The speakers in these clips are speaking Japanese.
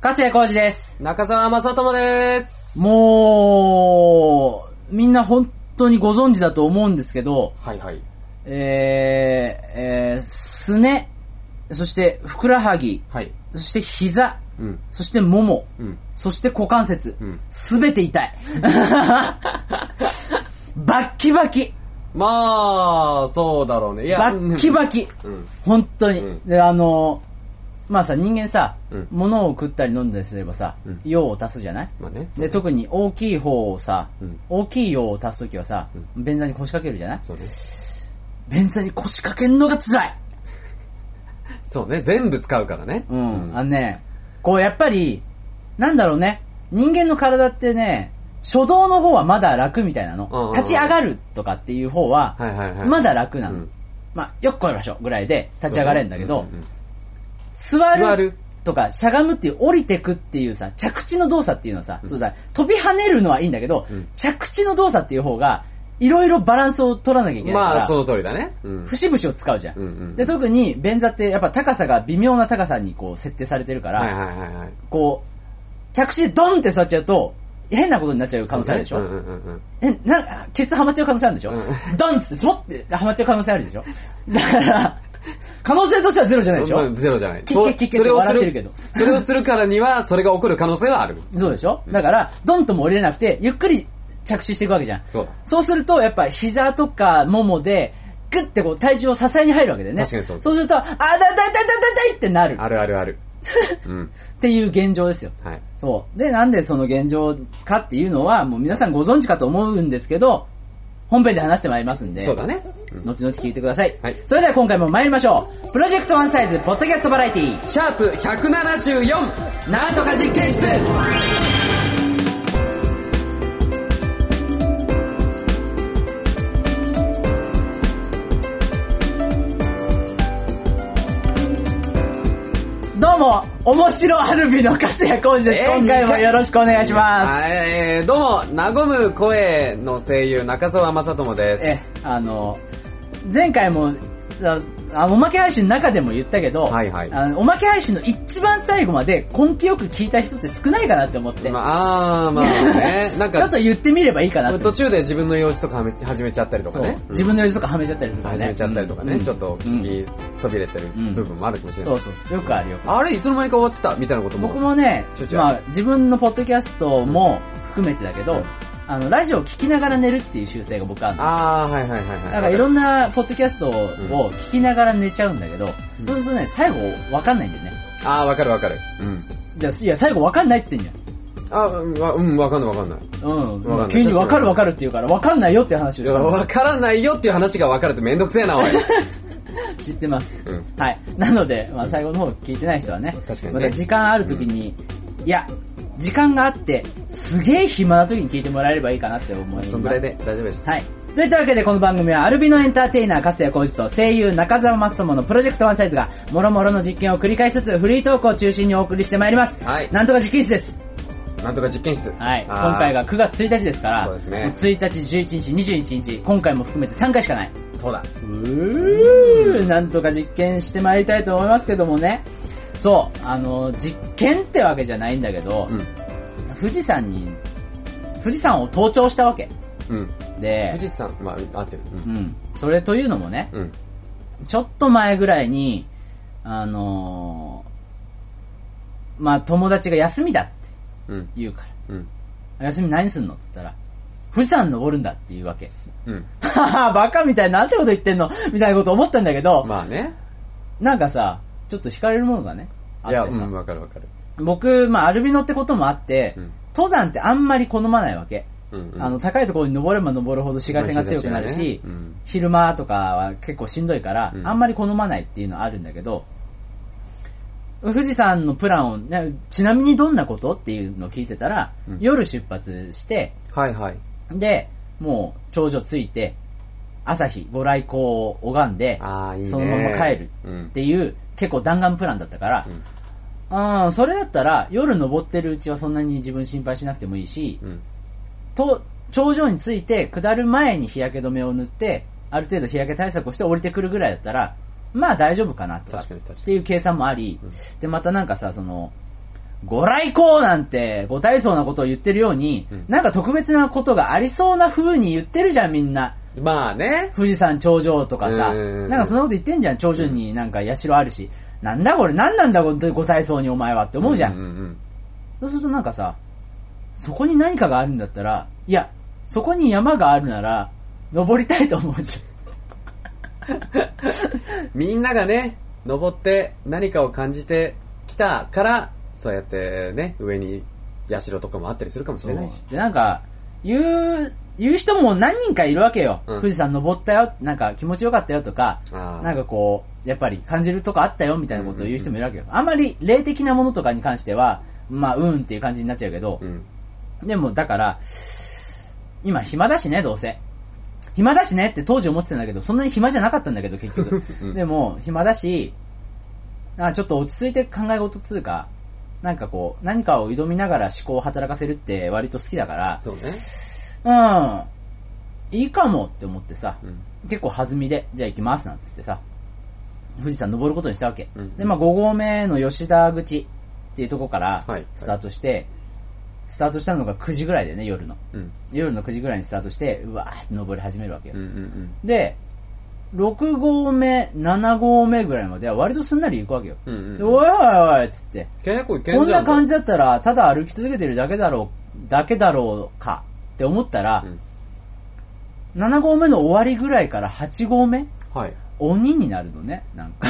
勝谷浩二です。 中澤正智です。 もう、みんな本当にご存知だと思うんですけど、 はいはい。 すね、そしてふくらはぎ、 はい。 そして膝、 うん。 そしてもも、 うん。 そして股関節、 うん。 すべて痛い。バッキバキ。 まあ、そうだろうね。いや、 バッキバキ。 うん。 本当に。 うん、 で、まあさ、人間さ、 うん、 物を食ったり飲んだりすればさ、 うん、 用を足すじゃない、 まあね。 で、特に大きい方をさ、 うん、 大きい用を足すときはさ、便座に腰掛けるじゃない。 そうね。 便座に腰掛けるのが辛い。 そうね。全部使うからね。 うん。こうやっぱり、なんだろうね。人間の体ってね、初動の方はまだ楽みたいなの。立ち上がるとかっていう方は、まだ楽なの。まあ、よく来いましょうぐらいで立ち上がれるんだけど、座るとかしゃがむっていう降りてくっていうさ、着地の動作っていうのはさ、そうだ、飛び跳ねるのはいいんだけど、着地の動作っていう方がいろいろバランスを取らなきゃいけないから、 まあその通りだね。 節々を使うじゃん。で、特に便座ってやっぱ高さが微妙な高さにこう設定されてるから、こう着地でドンって座っちゃうと変なことになっちゃう可能性あるでしょ。ケツはまっちゃう可能性あるんでしょ。ドンってスポッてはまっちゃう可能性あるでしょ。だから可能性としてはゼロじゃないでしょ。 ゼロじゃない。 キッキッキッって笑ってるけど、 それをするからにはそれが起こる可能性はある。 そうでしょ。だからドンとも降りれなくてゆっくり着地していくわけじゃん。そうするとやっぱ膝とかももでグッてこう体重を支えに入るわけでね。 確かにそう。 そうするとだいってなる。 ある。 っていう現状ですよ。 はい。 そうで、なんでその現状かっていうのはもう皆さんご存知かと思うんですけど、本編で話してまいりますんで、 そうだね。 後々聞いてください。 はい。 それでは今回も参りましょう。プロジェクトワンサイズポッドキャストバラエティシャープ174なんとか実験室。 どうも、面白アルビの勝谷浩二です。今回もよろしくお願いします。 どうも、和む声の声優中澤正智です。 前回もおまけ配信の中でも言ったけど、おまけ配信の一番最後まで根気よく聞いた人って少ないかなって思って、 まあねなんかちょっと言ってみればいいかなって。 途中で自分の用事とか始めちゃったりとかね、 自分の用事とかはめちゃったりとかね、 始めちゃったりとかね、ちょっと聞きそびれてる部分もあるかもしれない。 そうよくあるよ。 あれいつの間にか終わってたみたいなことも僕もね、自分のポッドキャストも含めてだけど、ラジオを聞きながら寝るっていう習性が僕あるの。だからいろんなポッドキャストを聞きながら寝ちゃうんだけど、そうするとね、最後分かんないんだよね。 わかる。 いや、最後分かんないって言ってんじゃん。 分かんない。 急に分かるって言うから分かんないよっていう話をした。 分からないよっていう話が分かるってめんどくせえな、おい。 知ってます。はい。なので、最後の方聞いてない人はね、また時間ある時に、いや、時間があってすげえ暇な時に聞いてもらえればいいかなって思います。 そのぐらいで大丈夫です。 はい。といったわけでこの番組はアルビノエンターテイナー勝谷浩二と声優中澤正智のプロジェクトワンサイズがもろもろの実験を繰り返しつつフリートークを中心にお送りしてまいります。 はい。 なんとか実験室です。 なんとか実験室。 はい。今回が9月1日ですから、 そうですね。 1日、11日、21日、今回も含めて3回しかない。 そうだ。 なんとか実験してまいりたいと思いますけどもね。そう、実験ってわけじゃないんだけど、富士山を登頂したわけ。で、 富士山、合ってる。 それというのもね、ちょっと前ぐらいに、友達が休みだって言うから、休み何すんのって言ったら、富士山登るんだって言うわけ。バカみたいな、なんてこと言ってんのみたいなこと思ったんだけど、なんかさ、ちょっと惹かれるものがね、あってさ。 わかる。 僕、アルビノってこともあって、登山ってあんまり好まないわけ。高いところに登れば登るほど紫外線が強くなるし、昼間とかは結構しんどいから、あんまり好まないっていうのはあるんだけど、富士山のプランを、ちなみにどんなことっていうのを聞いてたら、夜出発して、で、もう頂上着いて、朝日、ご来光を拝んで、そのまま帰るっていう、結構弾丸プランだったから、それだったら夜登ってるうちはそんなに自分心配しなくてもいいし、頂上に着いて下る前に日焼け止めを塗ってある程度日焼け対策をして降りてくるぐらいだったら大丈夫かなとかっていう計算もあり、でまたなんかさ、そのご来光なんてご大層なことを言ってるように、なんか特別なことがありそうな風に言ってるじゃんみんな。 まあね。 富士山頂上とかさ、なんかそんなこと言ってんじゃん。頂上になんか社あるし、なんだこれ、なんなんだご大層にお前はって思うじゃん。そうするとなんかさ、そこに何かがあるんだったら、いや、そこに山があるなら登りたいと思うじゃん。 みんながね、登って何かを感じてきたから、そうやってね、上に社とかもあったりするかもしれないし。 で、なんか、言う人も何人かいるわけよ。富士山登ったよ、なんか気持ちよかったよとか、なんかこう、やっぱり感じるとこあったよみたいなことを言う人もいるわけよ。あんまり霊的なものとかに関しては、まあ、っていう感じになっちゃうけど、でもだから、今暇だしね、どうせ。暇だしねって当時思ってたんだけど、そんなに暇じゃなかったんだけど、結局。でも、暇だし、ちょっと落ち着いて考え事つうか、なんかこう、何かを挑みながら思考を働かせるって割と好きだから、 そうね。 いいかもって思ってさ、結構弾みで、じゃあ行きますなんつってさ、富士山登ることにしたわけ。で、まあ5合目の吉田口っていうとこからスタートして、スタートしたのが9時ぐらいでね、夜の。夜の9時ぐらいにスタートして、うわーって登り始めるわけよ。で、6合目、7合目ぐらいまでは割とすんなり行くわけよ。でおいおいおいっつって。こんな感じだったら、ただ歩き続けてるだけだろうかって思ったら、7合目の終わりぐらいから8合目、鬼になるのね、なんか。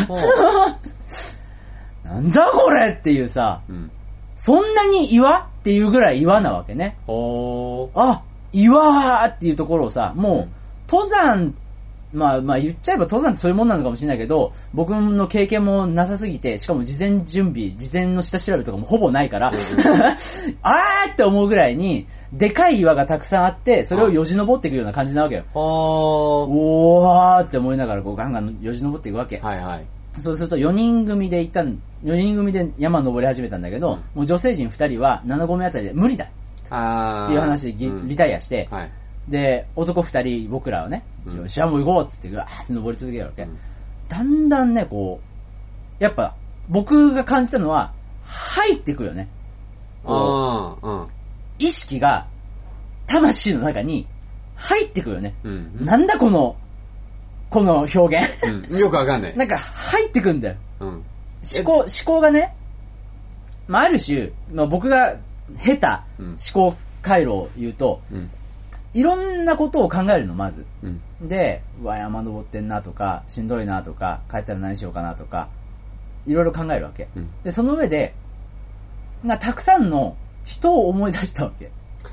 なんだこれっていうさ、そんなに岩っていうぐらい岩なわけね。あ、岩っていうところをさ、もう、登山、まあ言っちゃえば登山ってそういうもんなのかもしれないけど、僕の経験もなさすぎて、しかも事前準備、事前の下調べとかもほぼないから、あーって思うぐらいに、でかい岩がたくさんあって、それをよじ登っていくような感じなわけよ。おーって思いながらこうガンガンよじ登っていくわけ。そうすると4人組で山登り始めたんだけど、もう女性陣2人は7合目あたりで無理だっていう話でリタイアして、で、男2人僕らはね、よし、もう行こうっつって、わーって登り続けるわけ。だんだんね、こう、やっぱ僕が感じたのは、入ってくよね。意識が魂の中に入ってくよね。なんだこの表現、 よくわかんない。 なんか入ってくんだよ。思考がね、まあある種、まあ、僕が下手思考回路を言うと、いろんなことを考えるのまず。で、うわ山登ってんなとか、しんどいなとか、帰ったら何しようかなとか、いろいろ考えるわけ。でその上で、たくさんの人を思い出したわけ。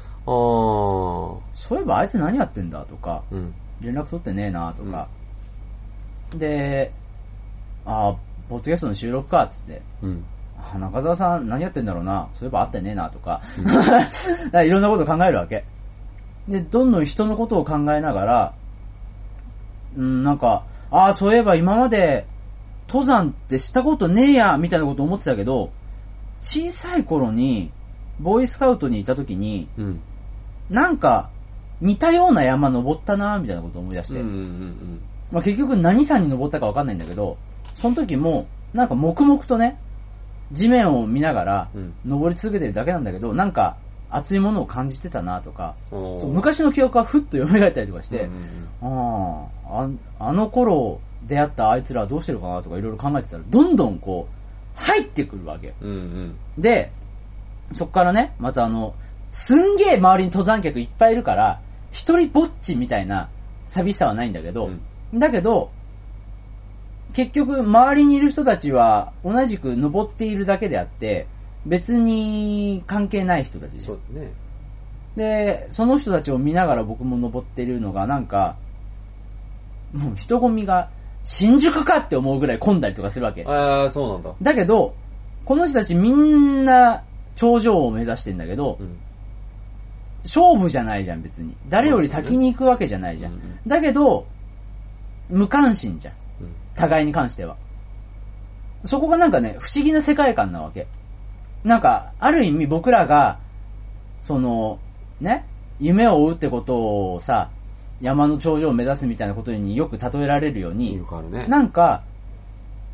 そういえばあいつ何やってんだとか、連絡取ってねえなとか、で、ポッドキャストの収録かっつって、中澤さん何やってんだろうな、そういえば会ってねえなとか、いろんなことを考えるわけで、どんどん人のことを考えながら、なんかそういえば今まで登山ってしたことねえやみたいなこと思ってたけど、小さい頃にボーイスカウトにいた時に、なんか似たような山登ったなみたいなことを思い出して、まあ、結局何山に登ったか分かんないんだけど、その時もなんか黙々とね地面を見ながら登り続けてるだけなんだけど、なんか熱いものを感じてたなとか、そう昔の記憶がふっと蘇ったりとかして、あの頃出会ったあいつらはどうしてるかなとかいろいろ考えてたら、どんどんこう入ってくるわけ、でそっからね、またすんげえ周りに登山客いっぱいいるから一人ぼっちみたいな寂しさはないんだけど、だけど結局周りにいる人たちは同じく登っているだけであって別に関係ない人たちで、 そうね、 でその人たちを見ながら僕も登っているのがなんかもう人混みが新宿かって思うぐらい混んだりとかするわけ。 そうなんだ。 だけどこの人たちみんな頂上を目指してんだけど、勝負じゃないじゃん別に。誰より先に行くわけじゃないじゃん。だけど無関心じゃん。互いに関しては。そこがなんかね不思議な世界観なわけ。なんかある意味僕らがそのね夢を追うってことをさ、山の頂上を目指すみたいなことによく例えられるように、なんか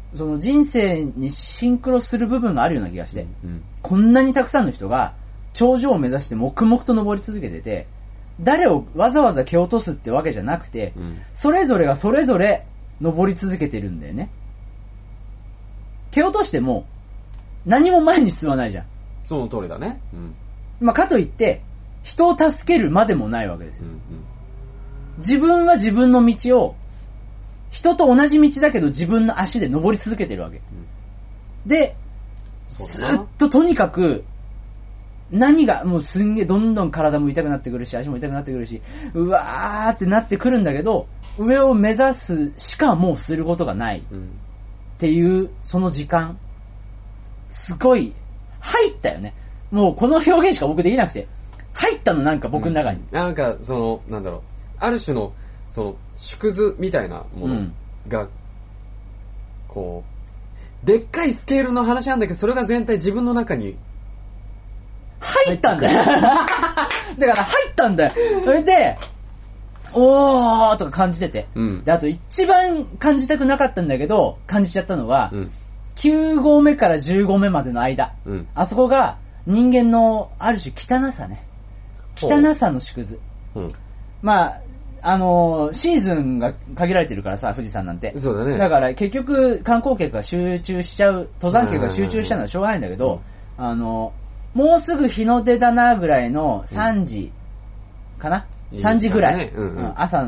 その人生にシンクロする部分があるような気がして、こんなにたくさんの人が頂上を目指して黙々と登り続けてて、誰をわざわざ蹴落とすってわけじゃなくて、それぞれがそれぞれ登り続けてるんだよね。蹴落としても何も前に進まないじゃん。 その通りだね。 まあ、かといって人を助けるまでもないわけですよ。自分は自分の道を、人と同じ道だけど自分の足で登り続けてるわけ。で、ずっととにかく、何が、もうすんげえどんどん体も痛くなってくるし、足も痛くなってくるし、うわーってなってくるんだけど、上を目指すしかもうすることがないっていう、その時間、すごい、入ったよね。もうこの表現しか僕できなくて、入ったのなんか僕の中に。 なんか、なんだろう、ある種の、縮図みたいなものが、こう、でっかいスケールの話なんだけど、それが全体自分の中に入ったんだよ。だから入ったんだよ。それで、おーとか感じてて、で、あと一番感じたくなかったんだけど、感じちゃったのは、9合目から10合目までの間、あそこが人間のある種汚さね。汚さの縮図。まあ、シーズンが限られてるからさ、富士山なんて。 そうだね。 だから結局観光客が集中しちゃう、登山客が集中しちゃうのはしょうがないんだけど、もうすぐ日の出だなぐらいの3時かな、3時ぐらい、朝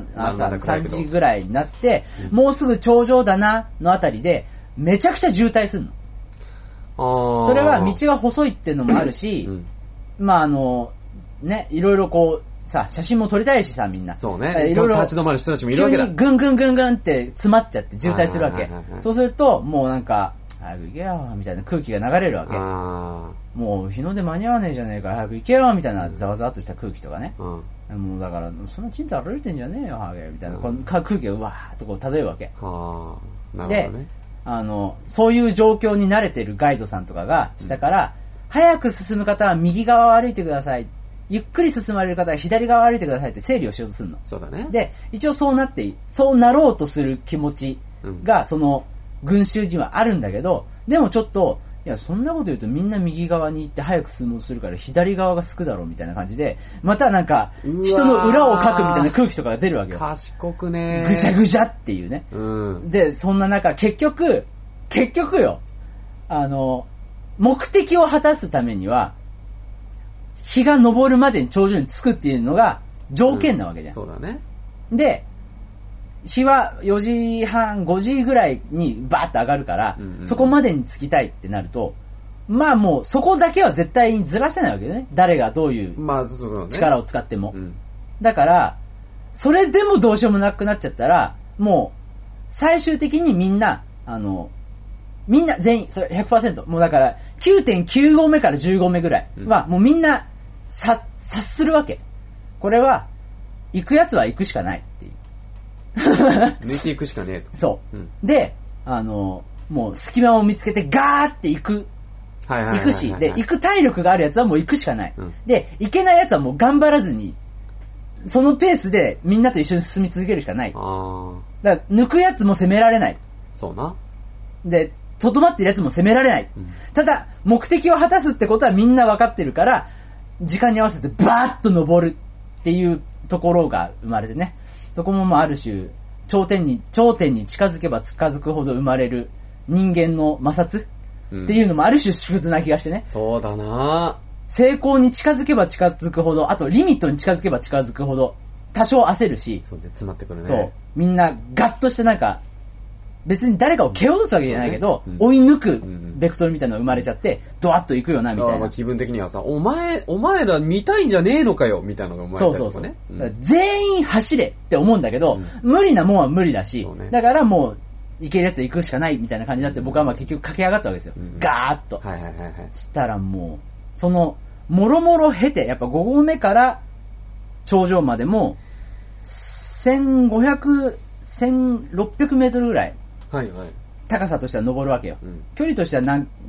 3時ぐらいになって、もうすぐ頂上だなのあたりでめちゃくちゃ渋滞するの。それは道が細いっていうのもあるし、まあね、いろいろこうさ、写真も撮りたいしさ、みんな。 そうね。いろいろ立ち止まる人たちもいるわけだ。 急にぐんぐんぐんぐんって詰まっちゃって渋滞するわけ。そうすると、もうなんか、早く行けよ、みたいな空気が流れるわけ。もう日の出間に合わねえじゃねえか、早く行けよ、みたいなざわざわっとした空気とかね。もうだから、そんなちんと歩いてんじゃねえよ、ハゲ、みたいな、この空気がうわーっとこう漂うわけ。で、そういう状況に慣れてるガイドさんとかが、下から、早く進む方は右側を歩いてください。ゆっくり進まれる方は左側を歩いてくださいって整理をしようとするの。 そうだね。 で、一応そうなろうとする気持ちが、その、群衆にはあるんだけど、でもちょっと、いや、そんなこと言うとみんな右側に行って早く進もうとするから左側がすくだろうみたいな感じで、またなんか、人の裏をかくみたいな空気とかが出るわけよ。 賢くね。 ぐちゃぐちゃっていうね。で、そんな中、結局よ、目的を果たすためには、日が昇るまでに頂上に着くっていうのが条件なわけじゃん。 そうだね。 で、日は4時半、5時ぐらいにバーッと上がるから、そこまでに着きたいってなると、まあもうそこだけは絶対にずらせないわけね。誰がどういう力を使っても。だから、それでもどうしようもなくなっちゃったら、もう最終的にみんな全員、それ 100%。もうだから、9.9 合目から10合目ぐらいは、もうみんな、察するわけ。これは、行くやつは行くしかないっていう。 抜いていくしかねえと。 そう。で、もう隙間を見つけてガーって行く。行くし、で、行く体力があるやつはもう行くしかない。で、行けないやつはもう頑張らずに、そのペースでみんなと一緒に進み続けるしかない。だから、抜くやつも攻められない。 そうな。 で、とどまってるやつも攻められない。ただ、目的を果たすってことはみんな分かってるから、時間に合わせてバーッと登るっていうところが生まれてね。そこもまあある種、頂点に近づけば近づくほど生まれる人間の摩擦っていうのもある種縮図な気がしてね。 そうだな。 成功に近づけば近づくほど、あとリミットに近づけば近づくほど、多少焦るし。 そうね、詰まってくるね。 そう。みんなガッとしてなんか、別に誰かを蹴落とすわけじゃないけど、追い抜くベクトルみたいなのが生まれちゃって、ドワッと行くよな、みたいな。 気分的にはさ、お前ら見たいんじゃねえのかよ、みたいなのが生まれたりとかね。 全員走れって思うんだけど、無理なもんは無理だし、だからもう、行けるやつ行くしかないみたいな感じになって、僕はまあ結局駆け上がったわけですよ。ガーッと。したらもう、その、もろもろ経て、やっぱ5合目から頂上までも、1500、1600メートルぐらい。高さとしては登るわけよ。距離としては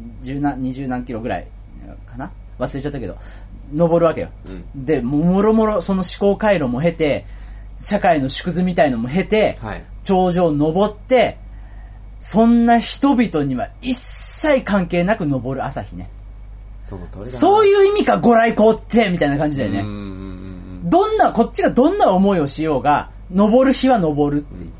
20何キロぐらいかな、忘れちゃったけど、登るわけよ。で、もろもろその思考回路も経て、社会の縮図みたいのも経て、頂上登って、 そんな人々には一切関係なく昇る朝日ね。 その通りだな。 そういう意味かご来光ってみたいな感じだよね。こっちがどんな思いをしようが昇る日は昇るっていう、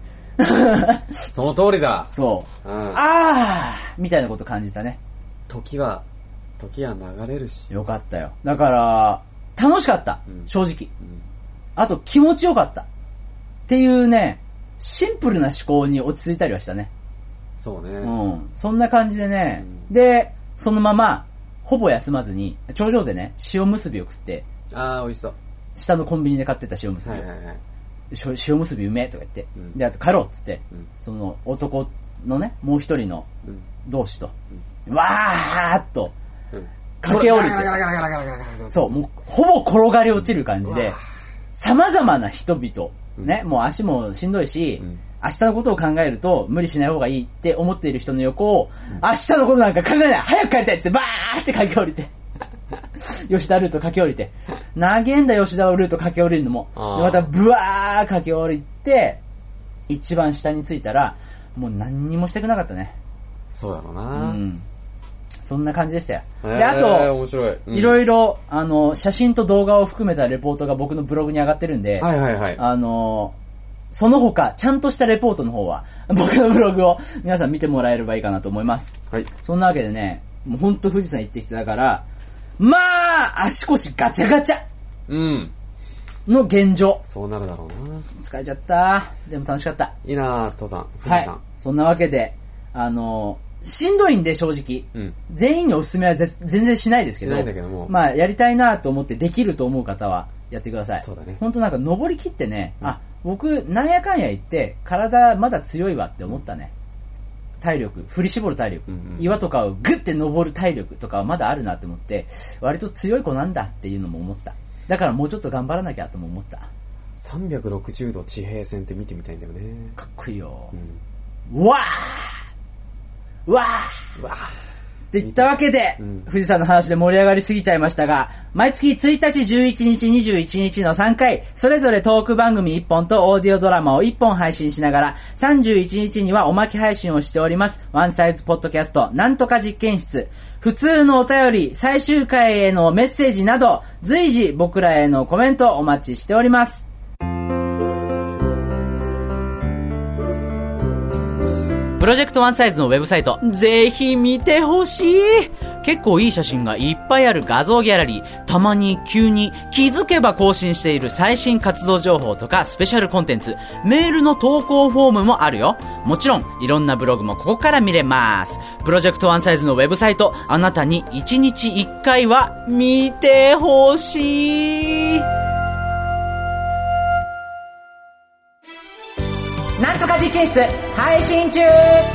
その通りだ。 そう、あーみたいなこと感じたね。 時は流れるし。 よかったよ。だから楽しかった、正直、あと気持ちよかったっていうね、シンプルな思考に落ち着いたりはしたね。 そうね。 そんな感じでね、でそのままほぼ休まずに頂上でね、塩むすびを食って。 あー美味しそう。 下のコンビニで買ってた塩むすびを、塩むすびうめえとか言って、であと帰ろうっつって、その男のね、もう一人の同士と、わーっと駆け下りて、そうもうほぼ転がり落ちる感じで、様々な人々ね、もう足もしんどいし、明日のことを考えると無理しない方がいいって思っている人の横を、明日のことなんか考えない、早く帰りたいっつってバーって駆け下りて吉田ルート駆け下りて、長えんだ吉田ルート駆け下りるのも、でまたブワー駆け下りて一番下に着いたらもう何にもしたくなかったね。 そうだろうな、 そんな感じでしたよ。であと面白い、 いろいろ写真と動画を含めたレポートが僕のブログに上がってるんで、その他ちゃんとしたレポートの方は僕のブログを皆さん見てもらえればいいかなと思います。そんなわけでね、もうほんと富士山行ってきて、だからまあ足腰ガチャガチャの現状、 そうなるだろうな。 疲れちゃった。でも楽しかった。 いいな登山、富士山、 そんなわけでしんどいんで正直、全員におすすめは全然しないですけど、まあやりたいなと思ってできると思う方はやってください。 そうだね。 本当なんか登り切ってね、僕なんやかんや言って体まだ強いわって思ったね。体力、振り絞る体力、岩とかをグッて登る体力とかはまだあるなって思って、割と強い子なんだっていうのも思った。だからもうちょっと頑張らなきゃとも思った。 360度地平線って見てみたいんだよね。 かっこいいよ。わーわーわーって言ったわけで、富士山の話で盛り上がりすぎちゃいましたが、毎月1日、11日、21日の3回、それぞれトーク番組1本とオーディオドラマを1本配信しながら、31日にはおまけ配信をしております。ワンサイズポッドキャスト、なんとか実験室。普通のお便り、最終回へのメッセージなど、随時僕らへのコメントお待ちしております。プロジェクトワンサイズのウェブサイト、ぜひ見てほしい。結構いい写真がいっぱいある画像ギャラリー、たまに急に気づけば更新している最新活動情報とかスペシャルコンテンツ、メールの投稿フォームもあるよ。もちろんいろんなブログもここから見れます。プロジェクトワンサイズのウェブサイト、あなたに1日1回は見てほしい。なんとか実験室配信中。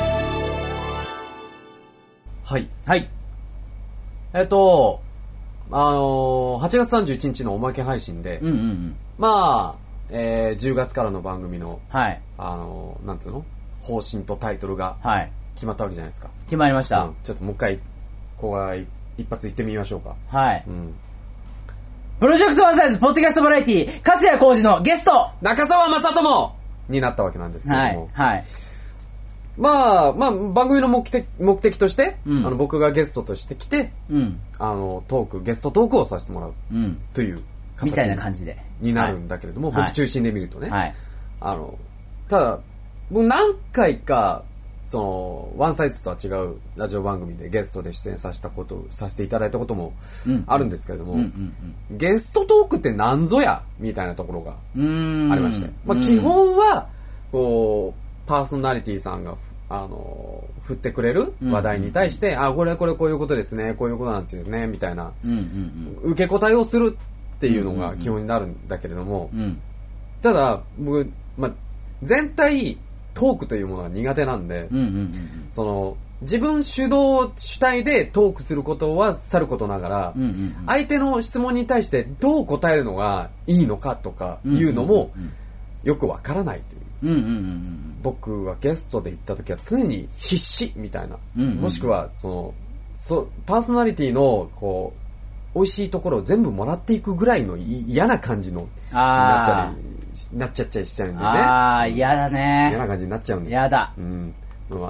はいはい。 8月31日のおまけ配信で、まあ、10月からの番組の、なんつうの方針とタイトルが決まったわけじゃないですか。 決まりました。 ちょっともう一回ここは一発行ってみましょうか。 はい。プロジェクトワンサイズポッドキャストバラエティ、粕谷浩二のゲスト中澤正智になったわけなんですけども、まあ番組の目的として、僕がゲストとして来て、ゲストトークをさせてもらう、という形みたいな感じでになるんだけれども、僕中心で見るとね、ただ僕何回かそのワンサイズとは違うラジオ番組でゲストで出演させていただいたこともあるんですけれども、ゲストトークって何ぞやみたいなところがありまして、基本はこうパーソナリティさんが振ってくれる話題に対して、これこういうことですね、こういうことなんですねみたいな受け答えをするっていうのが基本になるんだけれども、ただ僕、全体トークというものが苦手なんで、その自分主体でトークすることはさることながら、相手の質問に対してどう答えるのがいいのかとかいうのもよくわからないという。僕はゲストで行った時は常に必死みたいな、もしくはパーソナリティのこう美味しいところを全部もらっていくぐらいの嫌な感じのなっちゃったりしちゃうんだよね。 嫌だね。 嫌な感じになっちゃうんだよ。 嫌だ。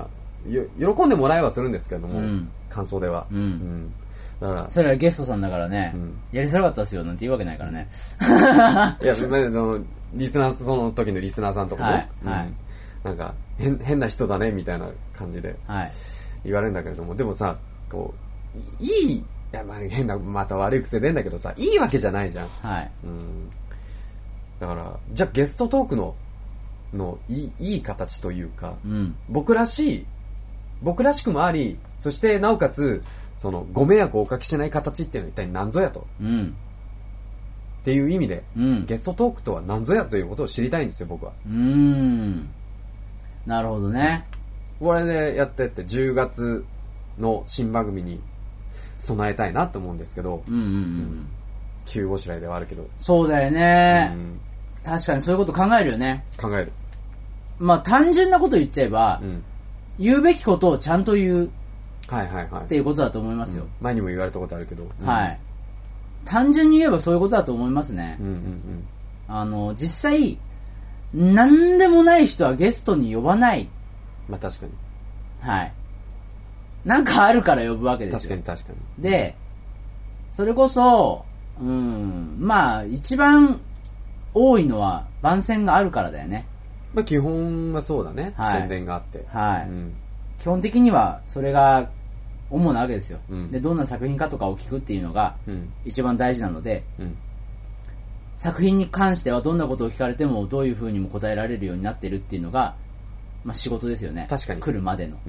喜んでもらえはするんですけれども、感想では。 だからそれはゲストさんだからね、やりづらかったですよなんて言うわけないからね。 いや、リスナー、その時のリスナーさんとかも、なんか変な人だねみたいな感じで言われるんだけれども、でもさ、こう、いや、変な、また悪い癖出んだけどさ、いいわけじゃないじゃん。だから、じゃあゲストトークのいい形というか、僕らしくもあり、そしてなおかつ、ご迷惑をおかけしない形っていうのは一体何ぞやと。っていう意味で、ゲストトークとは何ぞやということを知りたいんですよ、僕は。 なるほどね。 これでやってって10月の新番組に備えたいなと思うんですけど、急ごしらえではあるけど。 そうだよね。確かにそういうこと考えるよね。 考える。 まあ単純なこと言っちゃえば、言うべきことをちゃんと言う。っていうことだと思いますよ。 前にも言われたことあるけど。 単純に言えばそういうことだと思いますね。実際、何でもない人はゲストに呼ばない。 まあ確かに。 なんかあるから呼ぶわけですよ。 確かに。 で、それこそ、まあ一番多いのは番宣があるからだよね。 まあ基本はそうだね。宣伝があって。 基本的にはそれが主なわけですよ。で、どんな作品かとかを聞くっていうのが一番大事なので、作品に関してはどんなことを聞かれてもどういう風にも答えられるようになってるっていうのが、まあ仕事ですよね。 確かに。 来るまでの。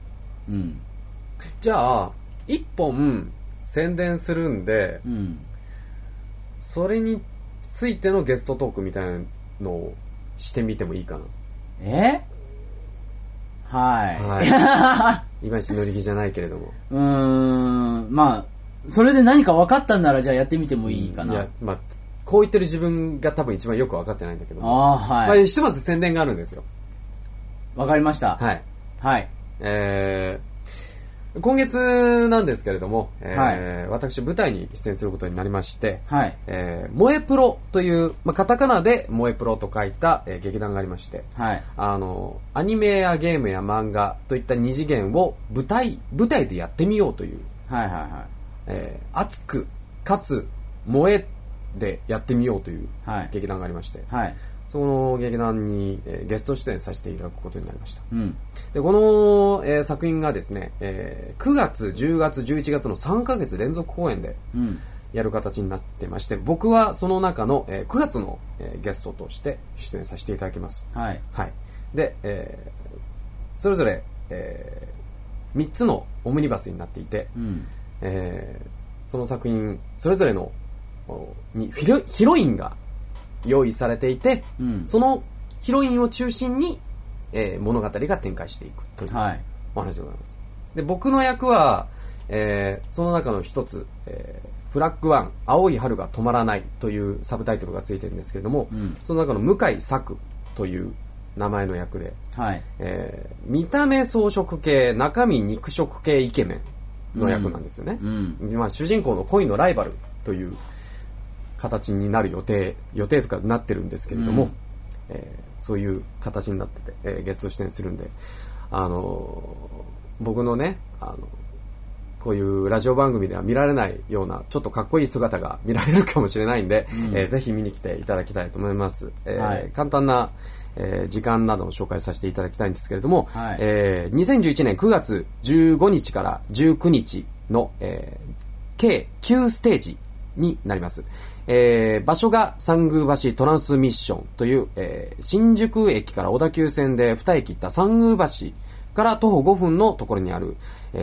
じゃあ、一本宣伝するんで、それについてのゲストトークみたいなのをしてみてもいいかな。いまいち乗り気じゃないけれども。 まあ、それで何か分かったんならじゃあやってみてもいいかな。 いや、まあ、こう言ってる自分が多分一番よく分かってないんだけども。まあ、ひとまず宣伝があるんですよ。 わかりました。 今月なんですけれども、私舞台に出演することになりまして、萌えプロという、カタカナで萌えプロと書いた、劇団がありまして、アニメやゲームや漫画といった二次元を舞台でやってみようという、熱くかつ萌えでやってみようという劇団がありまして、その劇団に、ゲスト出演させていただくことになりました。でこの、作品がですね、9月、10月、11月の3ヶ月連続公演でやる形になってまして、僕はその中の、9月の、ゲストとして出演させていただきます。で、それぞれ、3つのオムニバスになっていて、その作品それぞれのにヒロインが用意されていて、そのヒロインを中心に、物語が展開していくというお話でございます。で、僕の役は、その中の一つ、フラッグ1青い春が止まらないというサブタイトルがついてるんですけれども、その中の向井作という名前の役で、見た目装飾系中身肉食系イケメンの役なんですよね。主人公の恋のライバルという形になる予定とかなってるんですけれども、そういう形になってて、ゲスト出演するんで、僕のね、こういうラジオ番組では見られないようなちょっとかっこいい姿が見られるかもしれないんで、ぜひ見に来ていただきたいと思います。簡単な、時間などの紹介させていただきたいんですけれども、2011年9月15日から19日の、計9ステージになります。場所が三宮橋トランスミッションという、新宿駅から小田急線で2駅行った三宮橋から徒歩5分のところにある、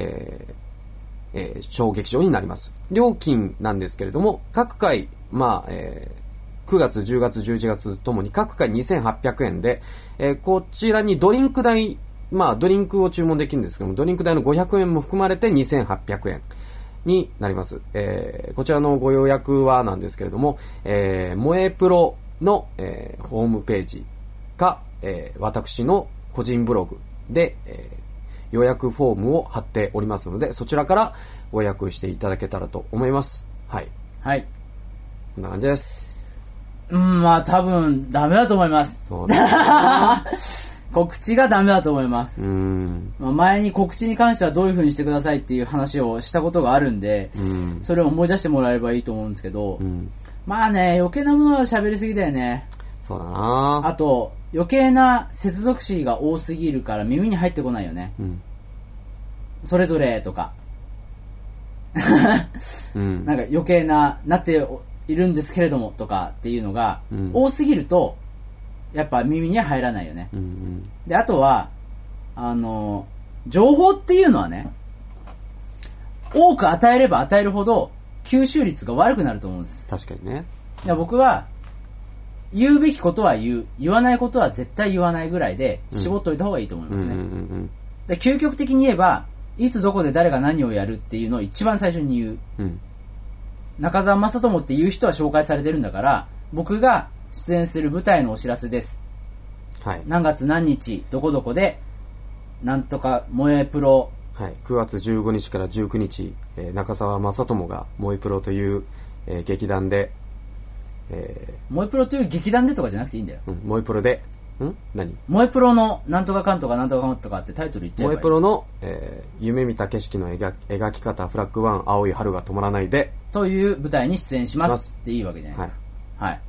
小劇場になります。料金なんですけれども、各回、9月、10月、11月ともに各回2800円で、こちらにドリンク代、ドリンクを注文できるんですけども、ドリンク代の500円も含まれて2800円。になります。こちらのご予約はなんですけれども、萌えプロの、ホームページか、私の個人ブログで、予約フォームを貼っておりますので、そちらからご予約していただけたらと思います。はい。こんな感じです。 多分ダメだと思います。 そうですね。 告知がダメだと思います。まあ、前に告知に関してはどういう風にしてくださいっていう話をしたことがあるんで、それを思い出してもらえればいいと思うんですけど、まあね、余計なものは喋りすぎだよね。 そうだな。 あと、余計な接続詞が多すぎるから耳に入ってこないよね。それぞれとか。なんか余計な、なっているんですけれどもとかっていうのが、多すぎると、やっぱ耳には入らないよね。で、あとは、情報っていうのはね、多く与えれば与えるほど、吸収率が悪くなると思うんです。 確かにね。 僕は、言うべきことは言う。言わないことは絶対言わないぐらいで、絞っといた方がいいと思いますね。で、究極的に言えば、いつどこで誰が何をやるっていうのを一番最初に言う。中澤正智っていう人は紹介されてるんだから、僕が出演する舞台のお知らせです。はい。何月何日、どこどこで、なんとか、萌えプロ。 はい。9月15日から19日、中澤正智が萌えプロという、劇団で、 萌えプロという劇団でとかじゃなくていいんだよ。 萌えプロで、何萌えプロのなんとかかんとかなんとかかんとかってタイトル言っちゃえばいい。 萌えプロの、夢見た景色の描き方フラッグ1青い春が止まらないでという舞台に出演しますっていいわけじゃないですか。はい。はい。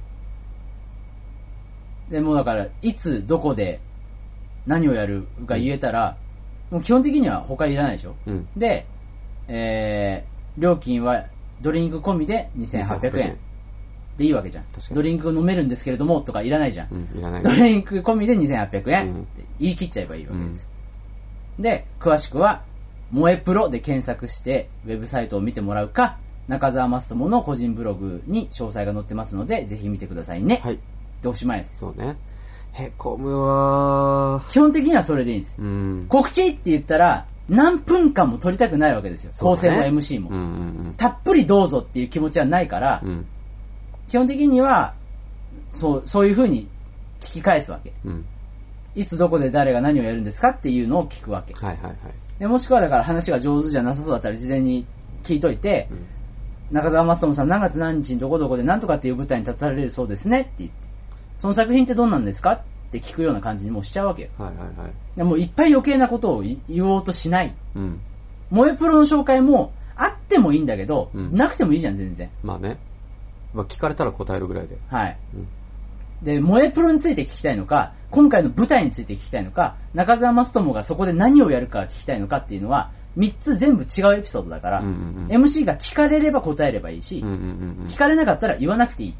でもうだからいつどこで何をやるが言えたら、もう基本的には他いらないでしょ。で、料金はドリンク込みで2800円。でいいわけじゃん。ドリンク飲めるんですけれどもとかいらないじゃん。 いらない。 ドリンク込みで2800円って言い切っちゃえばいいわけです。で、詳しくは、萌えプロで検索して、ウェブサイトを見てもらうか、中澤正智の個人ブログに詳細が載ってますので、ぜひ見てくださいね。はい。で、おしまいです。 そうね。へこむわ基本的にはそれでいいんです。告知って言ったら、何分間も撮りたくないわけですよ。構成も MC も。たっぷりどうぞっていう気持ちはないから、基本的にはそういう風に聞き返すわけ、いつどこで誰が何をやるんですかっていうのを聞くわけ、でもしくはだから話が上手じゃなさそうだったら事前に聞いといて、中澤正智さん何月何日にどこどこで何とかっていう舞台に立たれるそうですねって言って、その作品ってどんなんですかって聞くような感じにもうしちゃうわけよ、でもういっぱい余計なことを言おうとしない、萌えプロの紹介もあってもいいんだけど、なくてもいいじゃん全然。 まあね、聞かれたら答えるぐらいで。 はい。で、萌えプロについて聞きたいのか、今回の舞台について聞きたいのか、中澤正智がそこで何をやるか聞きたいのかっていうのは、3つ全部違うエピソードだから、MC が聞かれれば答えればいいし、聞かれなかったら言わなくていい。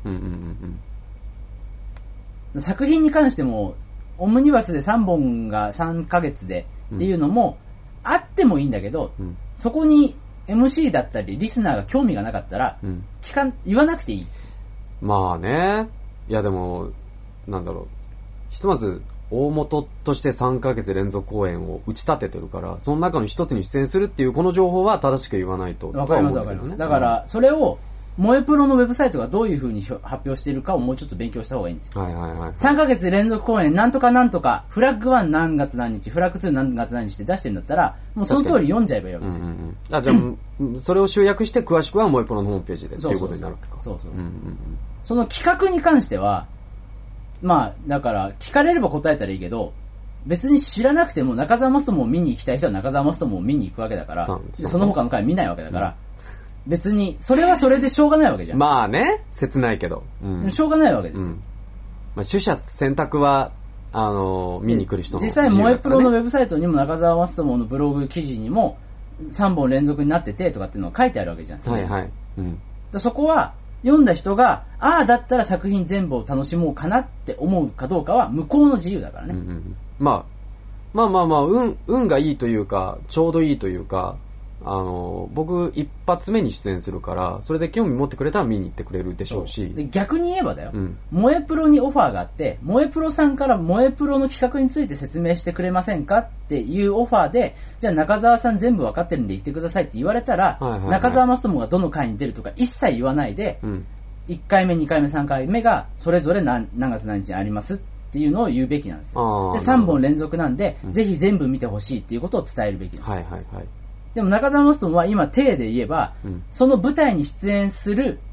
作品に関しても、オムニバスで3本が3ヶ月でっていうのも、あってもいいんだけど、そこに、MC だったりリスナーが興味がなかったら、言わなくていい。 まあね。いやでもなんだろう、ひとまず大元として3ヶ月連続公演を打ち立ててるから、その中の一つに出演するっていうこの情報は正しく言わないと。 わかりますわかります。だからそれを萌えプロのウェブサイトがどういう風に発表しているかをもうちょっと勉強した方がいいんですよ。3ヶ月連続公演なんとかなんとかフラッグ1何月何日フラッグ2何月何日って出してるんだったら、もうその通り読んじゃえばいいわけですよ。 じゃあそれを集約して詳しくは萌えプロのホームページでっていうことになるわけか。その企画に関してはまあだから聞かれれば答えたらいいけど、別に知らなくても中澤マストモを見に行きたい人は中澤マストモを見に行くわけだから、その他の回見ないわけだから、別にそれはそれでしょうがないわけじゃん。まあね、切ないけど、 しょうがないわけですよ。 まあ、取捨選択は見に来る人の実際萌えプロのウェブサイトにも中澤マストモのブログ記事にも3本連続になっててとかっていうのが書いてあるわけじゃん。そこは読んだ人がだったら作品全部を楽しもうかなって思うかどうかは向こうの自由だからね。 まあ運がいいというかちょうどいいというか、僕一発目に出演するからそれで興味持ってくれたら見に行ってくれるでしょうし、 で逆に言えばだよ、萌えプロにオファーがあって萌えプロさんから萌えプロの企画について説明してくれませんかっていうオファーで、じゃあ中澤さん全部分かってるんで言ってくださいって言われたら、中澤マストモがどの回に出るとか一切言わないで、1回目2回目3回目がそれぞれ何月何日にありますっていうのを言うべきなんですよ。で3本連続なんで、ぜひ全部見てほしいっていうことを伝えるべきなんです。でも中澤マストモは今体で言えば、その舞台に出演する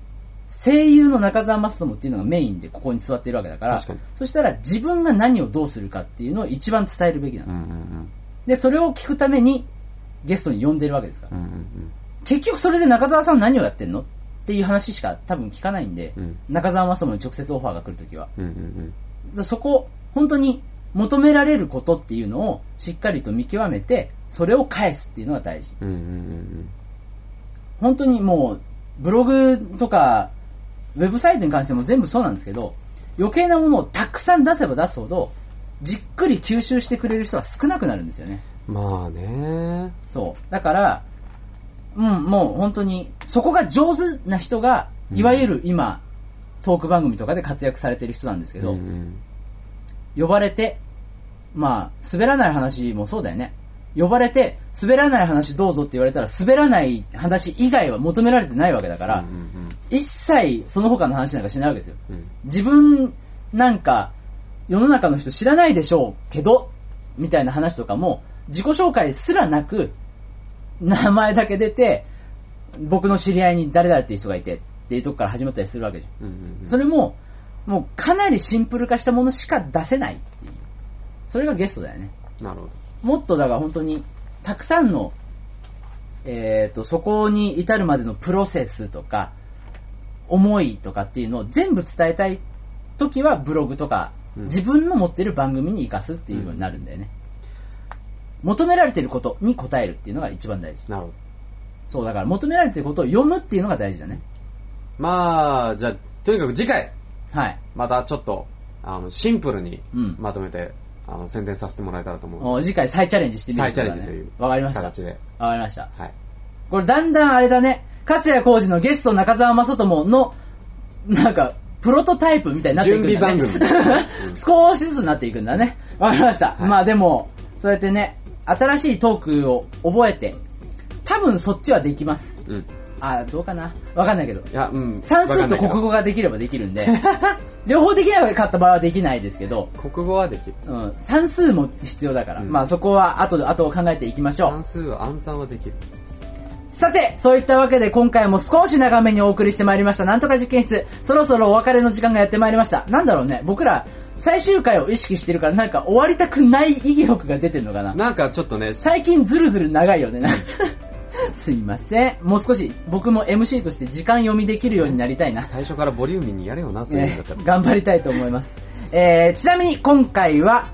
声優の中澤雅人っていうのがメインでここに座っているわけだから、そしたら自分が何をどうするかっていうのを一番伝えるべきなんですよ、でそれを聞くためにゲストに呼んでるわけですから、結局それで中澤さん何をやってんのっていう話しか多分聞かないんで、中澤雅人に直接オファーが来るときは、そこ本当に求められることっていうのをしっかりと見極めてそれを返すっていうのが大事、本当にもうブログとかウェブサイトに関しても全部そうなんですけど、余計なものをたくさん出せば出すほどじっくり吸収してくれる人は少なくなるんですよね。 まあね。 そうだから、もう本当にそこが上手な人がいわゆる今、トーク番組とかで活躍されてる人なんですけど、呼ばれてまあ滑らない話もそうだよね。呼ばれて滑らない話どうぞって言われたら滑らない話以外は求められてないわけだから、一切その他の話なんかしないわけですよ、自分なんか世の中の人知らないでしょうけどみたいな話とかも自己紹介すらなく名前だけ出て僕の知り合いに誰々っていう人がいてっていうとこから始まったりするわけじゃん、それももうかなりシンプル化したものしか出せないっていう、それがゲストだよね。 なるほど。 もっとだから本当にたくさんの、そこに至るまでのプロセスとか思いとかっていうのを全部伝えたいときはブログとか、自分の持ってる番組に生かすっていうようになるんだよね、求められてることに答えるっていうのが一番大事。 なるほど。 そうだから求められてることを読むっていうのが大事だね。 まあじゃあとにかく次回、またちょっとシンプルにまとめて、宣伝させてもらえたらと思うので、 次回再チャレンジしてみる、 再チャレンジというわかりました。 形で。 わかりました。これだんだんあれだね、勝谷浩二のゲスト中澤雅人のなんかプロトタイプみたいになっていくんだね。準備番組少しずつなっていくんだね。わかりました。まあでもそうやってね、新しいトークを覚えて、多分そっちはできます。どうかな、わかんないけど、算数と国語ができればできるんで両方できなかった場合はできないですけど、 国語はできる、 算数も必要だから、まあそこは後を考えていきましょう。 算数は暗算はできる。 さて、そういったわけで今回も少し長めにお送りしてまいりましたなんとか実験室、そろそろお別れの時間がやってまいりました。なんだろうね、僕ら最終回を意識してるからなんか終わりたくない意欲が出てるのかな。 なんかちょっとね、 最近ずるずる長いよねすいません、もう少し僕も MC として時間読みできるようになりたいな。 最初からボリューミーにやれよな、そういうのだったら、 頑張りたいと思います。ちなみに今回は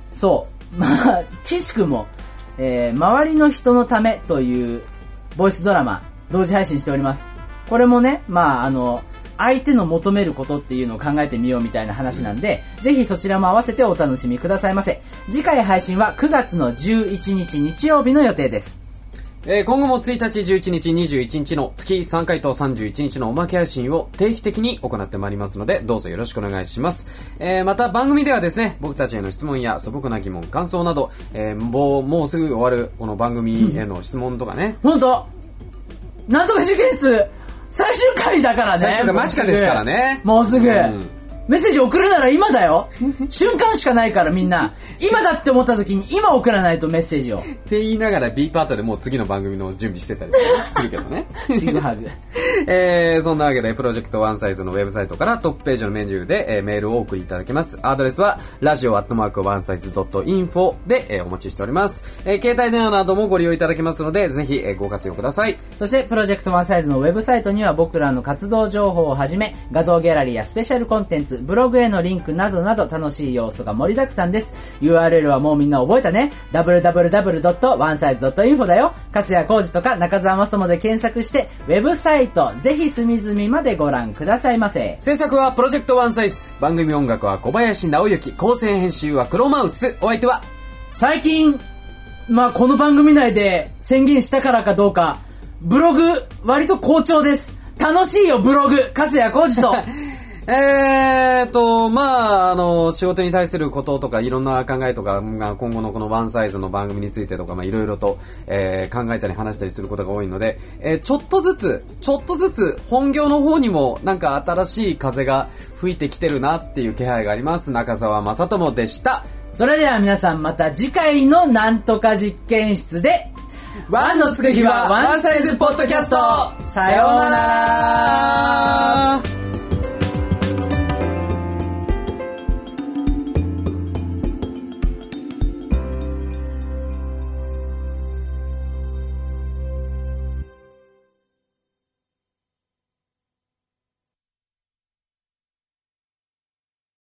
岸くも、周りの人のためというボイスドラマ同時配信しております。これもね、相手の求めることっていうのを考えてみようみたいな話なんで、ぜひそちらも合わせてお楽しみくださいませ。次回配信は9月の11日日曜日の予定です。 今後も1日、11日、21日の月3回と31日のおまけ配信を定期的に行ってまいりますので、どうぞよろしくお願いします。また番組ではですね、僕たちへの質問や素朴な疑問、感想など、もうすぐ終わるこの番組への質問とかね。 本当なんとか受験室最終回だからね。 最終回間近ですからね。 もうすぐ。メッセージ送るなら今だよ。瞬間しかないからみんな今だって思った時に今送らないとメッセージをって言いながら B パートでもう次の番組の準備してたりするけどねチグハグそんなわけでプロジェクトワンサイズのウェブサイトからトップページのメニューで、メールをお送りいただけます。アドレスはradio@onesize.info で、お待ちしております。携帯電話などもご利用いただけますのでぜひ、ご活用ください。 そしてプロジェクトワンサイズのウェブサイトには僕らの活動情報をはじめ画像ギャラリーやスペシャルコンテンツ、ブログへのリンクなどなど楽しい要素が盛りだくさんです。 URL はもうみんな覚えたね。 www.onesize.info だよ。粕谷浩二とか中澤雅人で検索してウェブサイトぜひ隅々までご覧くださいませ。 制作はプロジェクトワンサイズ、番組音楽は小林直之、構成編集は黒マウス。お相手は最近この番組内で宣言したからかどうかブログ割と好調です。楽しいよブログ、粕谷浩二と仕事に対することとかいろんな考えとか、今後のこのワンサイズの番組についてとか、いろいろと、考えたり話したりすることが多いので、ちょっとずつ本業の方にもなんか新しい風が吹いてきてるなっていう気配があります。中澤雅人でした。 それでは皆さんまた次回のなんとか実験室で、 ワンのつく日はワンサイズポッドキャスト。 さようなら。